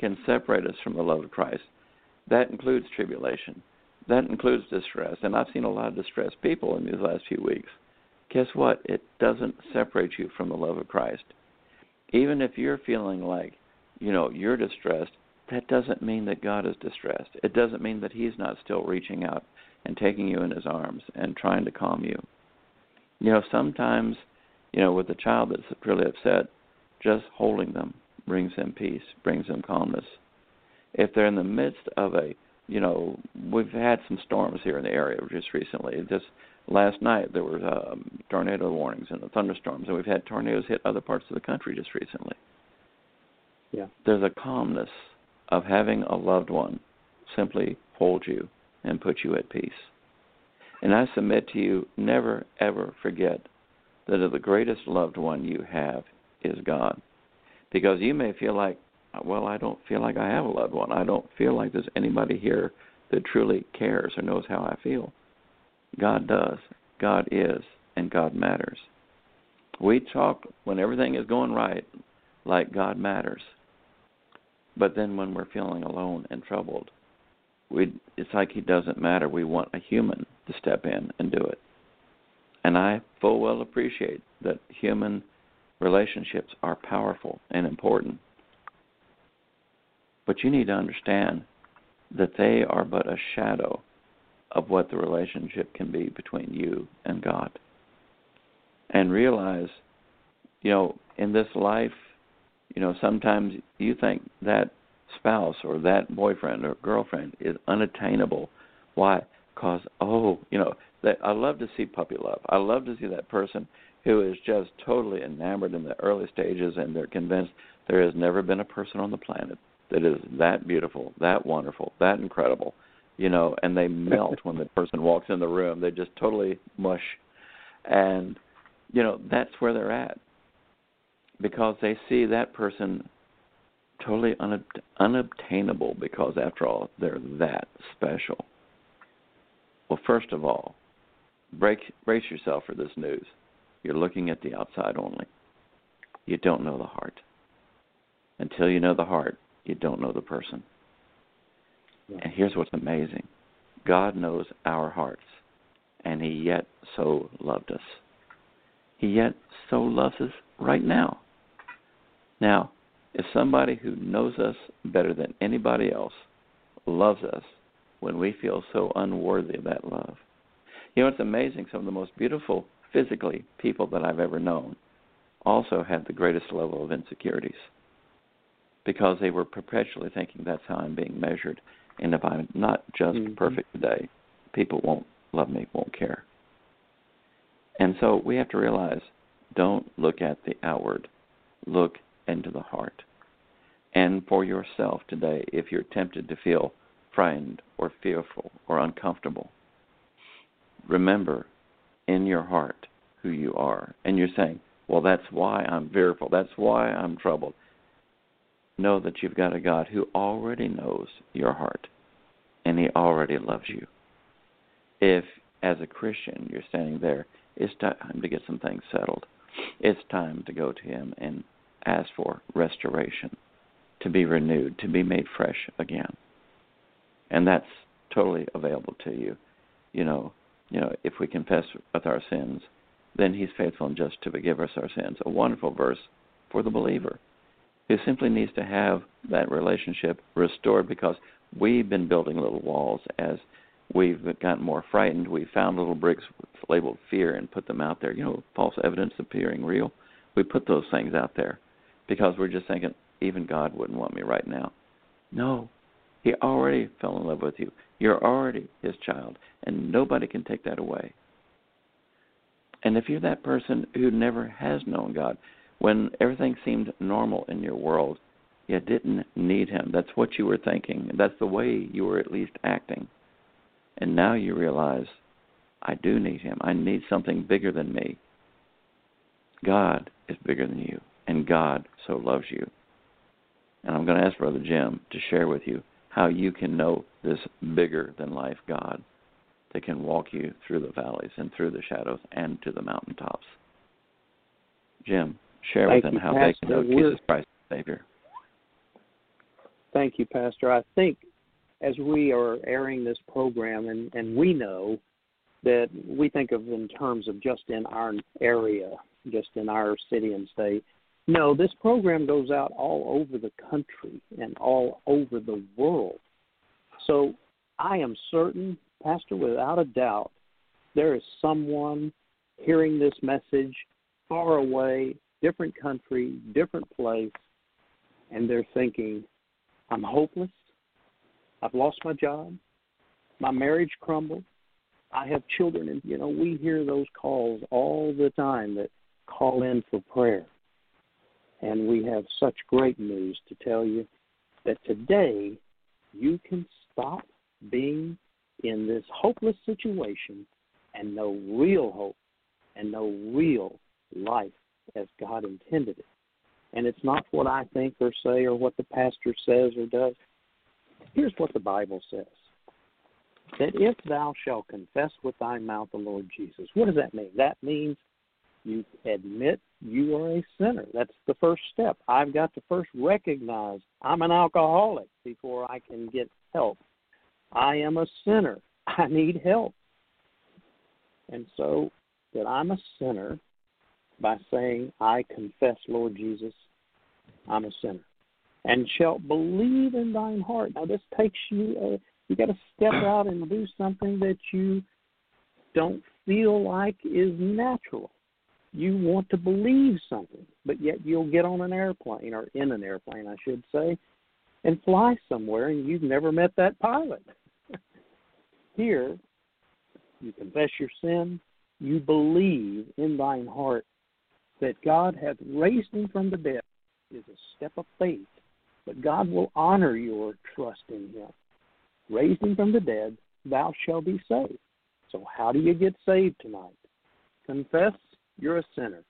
can separate us from the love of Christ. That includes tribulation. That includes distress. And I've seen a lot of distressed people in these last few weeks. Guess what? It doesn't separate you from the love of Christ. Even if you're feeling like, you know, you're distressed, that doesn't mean that God is distressed. It doesn't mean that he's not still reaching out and taking you in his arms and trying to calm you. You know, sometimes, you know, with a child that's really upset, just holding them brings them peace, brings them calmness. If they're in the midst of a, you know, we've had some storms here in the area just recently. Just last night there were um, tornado warnings and the thunderstorms, and we've had tornadoes hit other parts of the country just recently. Yeah. There's a calmness of having a loved one simply hold you and put you at peace. And I submit to you, never, ever forget that the greatest loved one you have is God. Because you may feel like, well, I don't feel like I have a loved one. I don't feel like there's anybody here that truly cares or knows how I feel. God does. God is, and God matters. We talk when everything is going right like God matters. But then when we're feeling alone and troubled, we it's like he doesn't matter. We want a human to step in and do it. And I full well appreciate that human relationships are powerful and important. But you need to understand that they are but a shadow of what the relationship can be between you and God. And realize, you know, in this life, you know, sometimes you think that spouse or that boyfriend or girlfriend is unattainable. Why? Because, oh, you know, that I love to see puppy love. I love to see that person who is just totally enamored in the early stages, and they're convinced there has never been a person on the planet that is that beautiful, that wonderful, that incredible, you know, and they melt when the person walks in the room. They just totally mush. And, you know, that's where they're at, because they see that person totally unob- unobtainable because, after all, they're that special. Well, first of all, break, brace yourself for this news. You're looking at the outside only. You don't know the heart. Until you know the heart, you don't know the person. Yeah. And here's what's amazing. God knows our hearts, and he yet so loved us. He yet so loves us right now. Now, if somebody who knows us better than anybody else loves us when we feel so unworthy of that love. You know, it's amazing. Some of the most beautiful, physically, people that I've ever known also had the greatest level of insecurities, because they were perpetually thinking, that's how I'm being measured. And if I'm not just mm-hmm. perfect today, people won't love me, won't care. And so we have to realize, don't look at the outward. Look into the heart. And for yourself today, if you're tempted to feel frightened or fearful or uncomfortable, remember in your heart who you are. And you're saying, well, that's why I'm fearful. That's why I'm troubled. Know that you've got a God who already knows your heart, and he already loves you. If, as a Christian, you're standing there, it's time to get some things settled. It's time to go to him and ask for restoration, to be renewed, to be made fresh again. And that's totally available to you. You know, you know, if we confess with our sins, then he's faithful and just to forgive us our sins. A wonderful verse for the believer who simply needs to have that relationship restored, because we've been building little walls as we've gotten more frightened. We found little bricks labeled fear and put them out there. You know, false evidence appearing real. We put those things out there because we're just thinking, even God wouldn't want me right now. No, he already fell in love with you. You're already his child, and nobody can take that away. And if you're that person who never has known God, when everything seemed normal in your world, you didn't need him. That's what you were thinking. That's the way you were at least acting. And now you realize, I do need him. I need something bigger than me. God is bigger than you, and God so loves you. And I'm going to ask Brother Jim to share with you how you can know this bigger-than-life God that can walk you through the valleys and through the shadows and to the mountaintops. Jim, share Thank with them you, how Pastor. they can know We're, Jesus Christ as Savior. Thank you, Pastor. I think as we are airing this program, and, and we know that we think of in terms of just in our area, just in our city and state. No, this program goes out all over the country and all over the world. So I am certain, Pastor, without a doubt, there is someone hearing this message far away, different country, different place, and they're thinking, I'm hopeless. I've lost my job. My marriage crumbled. I have children, and, you know, we hear those calls all the time that call in for prayer. And we have such great news to tell you that today you can stop being in this hopeless situation and know real hope and know real life as God intended it. And it's not what I think or say or what the pastor says or does. Here's what the Bible says, that if thou shalt confess with thy mouth the Lord Jesus. What does that mean? That means you admit you are a sinner. That's the first step. I've got to first recognize I'm an alcoholic before I can get help. I am a sinner. I need help. And so that I'm a sinner by saying, I confess, Lord Jesus, I'm a sinner. And shalt believe in thine heart. Now this takes you, uh, you got to step out and do something that you don't feel like is natural. You want to believe something, but yet you'll get on an airplane, or in an airplane, I should say, and fly somewhere, and you've never met that pilot. Here, you confess your sin, you believe in thine heart that God hath raised him from the dead. It is a step of faith, but God will honor your trust in him. Raised him from the dead, thou shalt be saved. So how do you get saved tonight? Confess you're a sinner.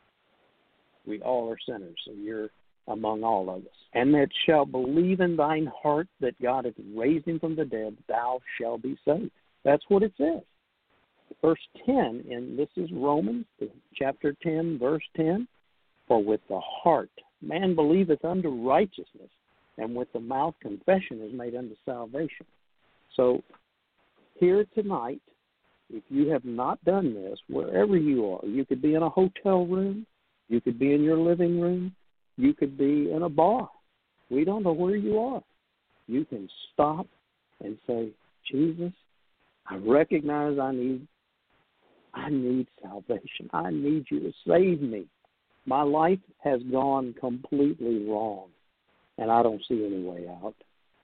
We all are sinners, so you're among all of us. And that shalt believe in thine heart that God hath raised him from the dead, thou shalt be saved. That's what it says. Verse ten, and this is Romans, chapter ten, verse ten. For with the heart man believeth unto righteousness, and with the mouth confession is made unto salvation. So here tonight, if you have not done this, wherever you are, you could be in a hotel room, you could be in your living room, you could be in a bar. We don't know where you are. You can stop and say, Jesus, I recognize I need I need salvation. I need you to save me. My life has gone completely wrong, and I don't see any way out.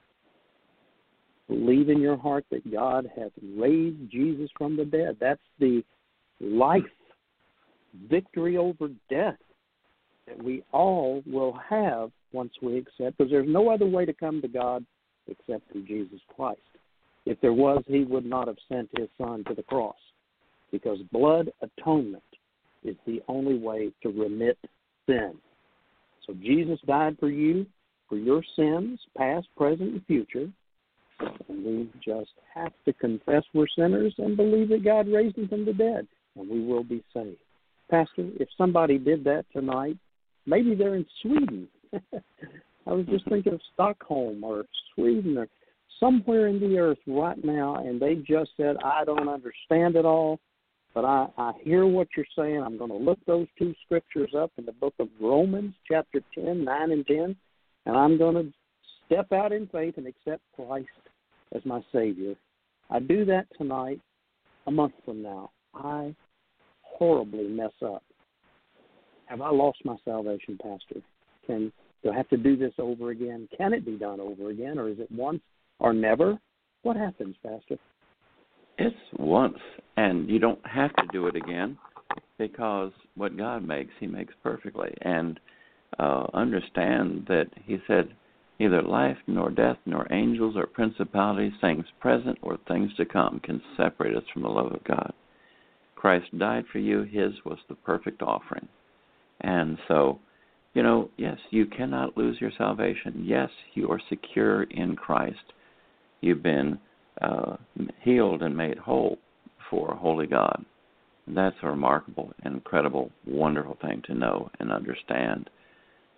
Believe in your heart that God hath raised Jesus from the dead. That's the life, victory over death that we all will have once we accept, because there's no other way to come to God except through Jesus Christ. If there was, he would not have sent his son to the cross, because blood atonement is the only way to remit sin. So Jesus died for you, for your sins, past, present, and future. And we just have to confess we're sinners and believe that God raised him from the dead, and we will be saved. Pastor, if somebody did that tonight, maybe they're in Sweden. I was just thinking of Stockholm or Sweden or somewhere in the earth right now, and they just said, I don't understand it all, but I, I hear what you're saying. I'm going to look those two scriptures up in the book of Romans, chapter ten, nine and ten, and I'm going to step out in faith and accept Christ as my Savior. I do that tonight, a month from now. I horribly mess up. Have I lost my salvation, Pastor? Can do I have to do this over again? Can it be done over again, or is it once or never? What happens, Pastor? It's once, and you don't have to do it again, because what God makes, he makes perfectly. And uh, understand that he said, neither life nor death nor angels or principalities, things present or things to come, can separate us from the love of God. Christ died for you. His was the perfect offering. And so, you know, yes, you cannot lose your salvation. Yes, you are secure in Christ. You've been uh, healed and made whole for a holy God. And that's a remarkable, incredible, wonderful thing to know and understand.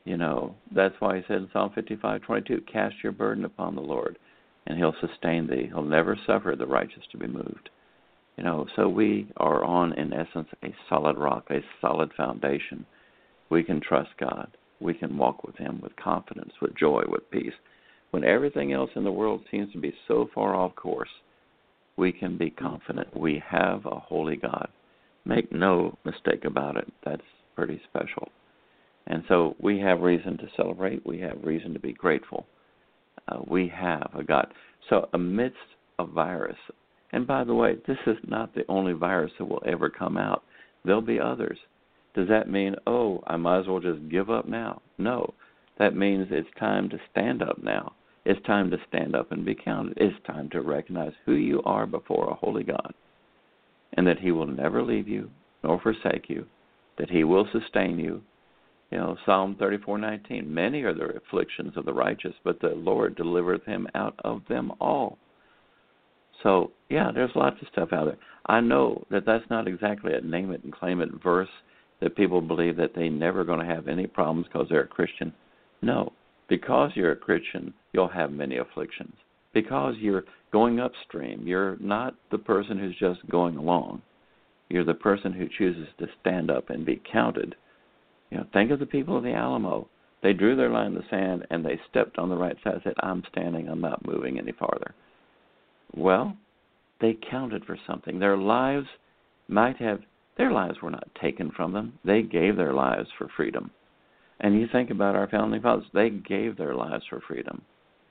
You know, that's why he said in Psalm fifty-five twenty-two, cast your burden upon the Lord, and he'll sustain thee. He'll never suffer the righteous to be moved. You know, so we are on, in essence, a solid rock, a solid foundation. We can trust God. We can walk with him with confidence, with joy, with peace. When everything else in the world seems to be so far off course, we can be confident we have a holy God. Make no mistake about it. That's pretty special. And so we have reason to celebrate. We have reason to be grateful. Uh, we have a God. So amidst a virus, and by the way, this is not the only virus that will ever come out. There'll be others. Does that mean, oh, I might as well just give up now? No. That means it's time to stand up now. It's time to stand up and be counted. It's time to recognize who you are before a holy God, and that he will never leave you nor forsake you, that he will sustain you. You know, Psalm thirty-four nineteen, many are the afflictions of the righteous, but the Lord delivereth him out of them all. So, yeah, there's lots of stuff out there. I know that that's not exactly a name it and claim it verse that people believe that they're never going to have any problems because they're a Christian. No, because you're a Christian, you'll have many afflictions. Because you're going upstream, you're not the person who's just going along. You're the person who chooses to stand up and be counted. You know, think of the people of the Alamo. They drew their line in the sand and they stepped on the right side and said, I'm standing, I'm not moving any farther. Well, they counted for something. Their lives might have, their lives were not taken from them. They gave their lives for freedom. And you think about our founding fathers, they gave their lives for freedom.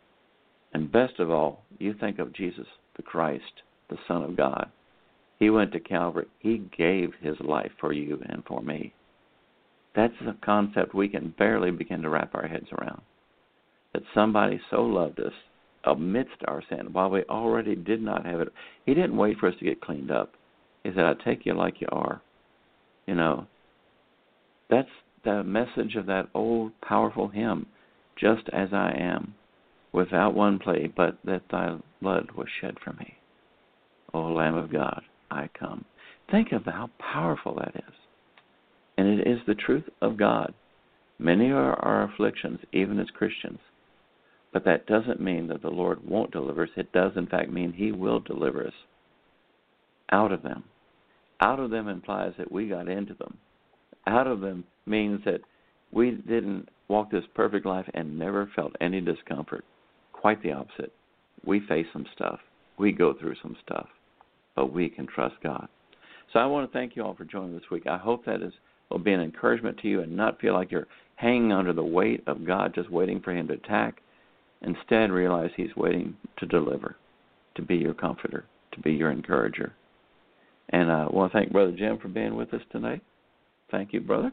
And best of all, you think of Jesus, the Christ, the Son of God. He went to Calvary. He gave his life for you and for me. That's a concept we can barely begin to wrap our heads around. That somebody so loved us amidst our sin, while we already did not have it. He didn't wait for us to get cleaned up. He said, I take you like you are. You know, that's the message of that old powerful hymn, just as I am, without one plea, but that thy blood was shed for me. O Lamb of God, I come. Think of how powerful that is. And it is the truth of God. Many are our afflictions, even as Christians. But that doesn't mean that the Lord won't deliver us. It does, in fact, mean he will deliver us out of them. Out of them implies that we got into them. Out of them means that we didn't walk this perfect life and never felt any discomfort. Quite the opposite. We face some stuff. We go through some stuff. But we can trust God. So I want to thank you all for joining this week. I hope that is will be an encouragement to you and not feel like you're hanging under the weight of God, just waiting for him to attack. Instead, realize he's waiting to deliver, to be your comforter, to be your encourager. And I want to thank Brother Jim for being with us tonight. Thank you, brother.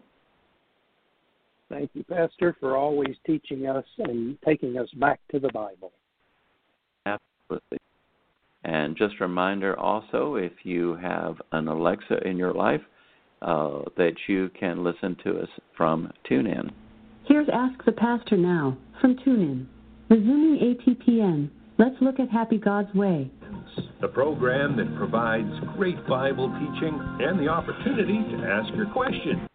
Thank you, Pastor, for always teaching us and taking us back to the Bible. Absolutely. And just a reminder also, if you have an Alexa in your life, uh, that you can listen to us from TuneIn. Here's Ask the Pastor Now from TuneIn. Resuming A T P N, let's look at Happy God's Way. The program that provides great Bible teaching and the opportunity to ask your question.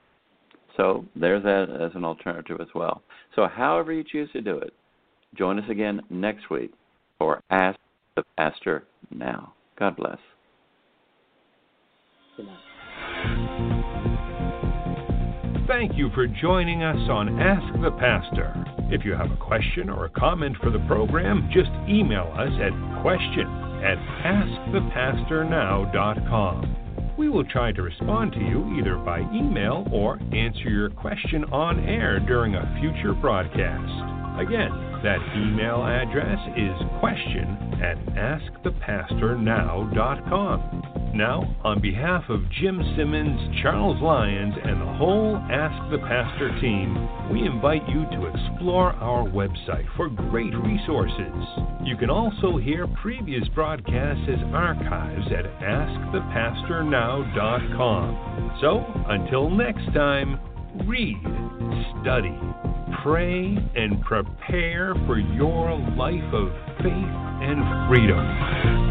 So there's that as an alternative as well. So however you choose to do it, join us again next week for Ask the Pastor Now. God bless. Good night. Thank you for joining us on Ask the Pastor. If you have a question or a comment for the program, just email us at question at ask the pastor now dot com. We will try to respond to you either by email or answer your question on air during a future broadcast. Again, that email address is question at ask the pastor now dot com. Now, on behalf of Jim Simmons, Charles Lyons, and the whole Ask the Pastor team, we invite you to explore our website for great resources. You can also hear previous broadcasts as archives at ask the pastor now dot com. So, until next time, read, study, pray, and prepare for your life of faith and freedom.